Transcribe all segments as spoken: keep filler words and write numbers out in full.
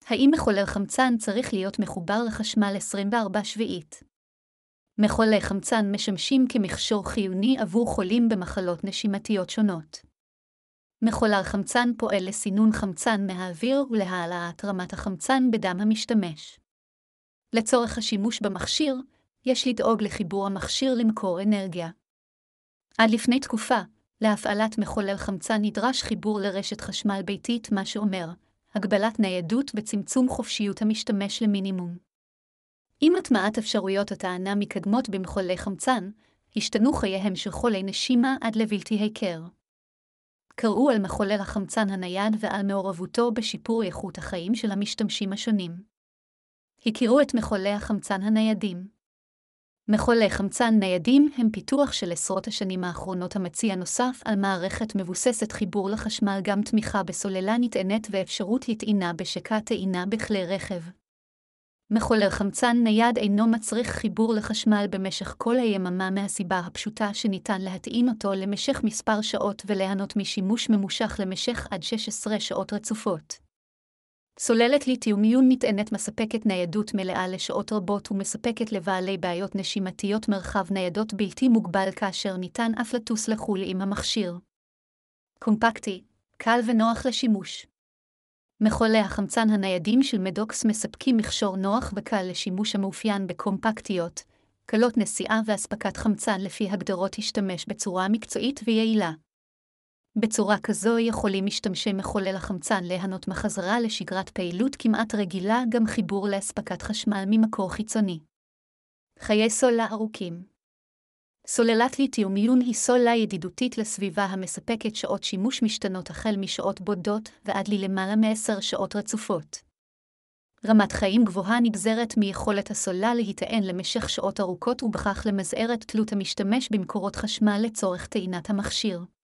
האם מחולל חמצן צריך להיות מחובר לחשמל עשרים וארבע שבעית? מחוללי חמצן משמשים כמכשור חיוני עבור חולים במחלות נשימתיות שונות. מחולל חמצן פועל לסינון חמצן מהאוויר ולהעלאת רמת החמצן בדם המשתמש. לצורך השימוש במכשיר, יש לדאוג לחיבור המכשיר למקור אנרגיה. עד לפני תקופה, להפעלת מחולל חמצן נדרש חיבור לרשת חשמל ביתית, מה שאומר הגבלת ניידות וצמצום חופשיות המשתמש למינימום. עם הטמעת אפשרויות הטענה מקדמות במחוללי חמצן, השתנו חייהם של חולי נשימה עד לבלתי היכר. קראו על מחולל החמצן הנייד ועל מעורבותו בשיפור איכות החיים של המשתמשים השונים. הכירו את מחוללי החמצן הניידים. מחוללי חמצן ניידים הם פיתוח של עשרות השנים האחרונות המציע נוסף על מערכת מבוססת חיבור לחשמל, גם תמיכה בסוללה נטענת ואפשרות לטעינה בשקע טעינה בכלי רכב. מחולל חמצן נייד אינו מצריך חיבור לחשמל במשך כל היממה מהסיבה הפשוטה שניתן להטעין אותו למשך מספר שעות וליהנות משימוש ממושך למשך עד שש עשרה שעות רצופות. סוללת ליתיום-איון נטענת מספקת ניידות מלאה לשעות רבות ומספקת לבעלי בעיות נשימתיות מרחב ניידות בלתי מוגבל, כאשר ניתן אף לטוס לחו"ל עם המכשיר. קומפקטי, קל ונוח לשימוש. מחוללי החמצן הניידים של מדוקס מספקים מכשור נוח וקל לשימוש המאופיין בקומפקטיות, קלות נסיעה ואספקת חמצן לפי הגדרות השתמש בצורה מקצועית ויעילה. בצורה כזו יכולים משתמשי מחולל החמצן ליהנות מחזרה לשגרת פעילות כמעט רגילה, גם חיבור לאספקת חשמל ממקור חיצוני. חיי סוללה ארוכים. סוללת ליתיום-איון היא סוללה ידידותית לסביבה המספקת שעות שימוש משתנות החל משעות בודדות ועד למעלה מעשר שעות רצופות. רמת חיים גבוהה נגזרת מיכולת הסוללה להיטען למשך שעות ארוכות ובכך למזער את תלות המשתמש במקורות חשמל לצורך טעינת המכשיר.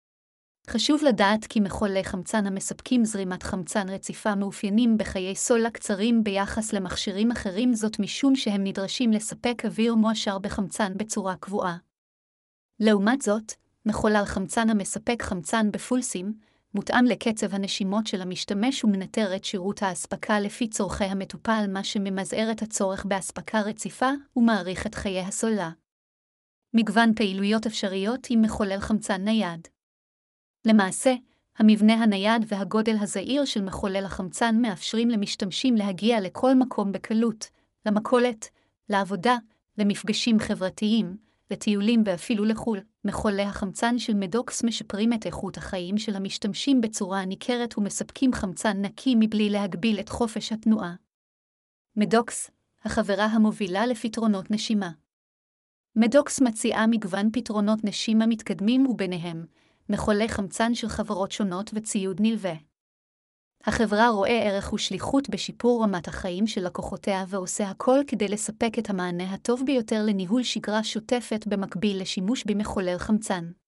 חשוב לדעת כי מחוללי חמצן המספקים זרימת חמצן רציפה מאופיינים בחיי סוללה קצרים ביחס למכשירים אחרים, זאת משום שהם נדרשים לספק אוויר מועשר בחמצן בצורה קבועה. לעומת זאת, מחולל חמצן המספק חמצן בפולסים, מותאם לקצב הנשימות של המשתמש ומנטר את שירות האספקה לפי צורכי המטופל, מה שממזער את הצורך באספקה רציפה ומאריך את חיי הסוללה. מגוון פעילויות אפשריות עם מחולל חמצן נייד. למעשה, המבנה הנייד והגודל הזעיר של מחולל החמצן מאפשרים למשתמשים להגיע לכל מקום בקלות, למכולת, לעבודה, למפגשים חברתיים, לטיולים ואפילו לחו"ל. מחוללי החמצן של מדוקס משפרים את איכות החיים של המשתמשים בצורה ניכרת ומספקים חמצן נקי מבלי להגביל את חופש התנועה. מדוקס, החברה המובילה לפתרונות נשימה. מדוקס מציעה מגוון פתרונות נשימה מתקדמים וביניהם מחוללי חמצן של חברות שונות וציוד נלווה. החברה רואה ערך ושליחות בשיפור רמת החיים של לקוחותיה ועושה הכל כדי לספק את המענה הטוב ביותר לניהול שגרה שוטפת במקביל לשימוש במחולל חמצן.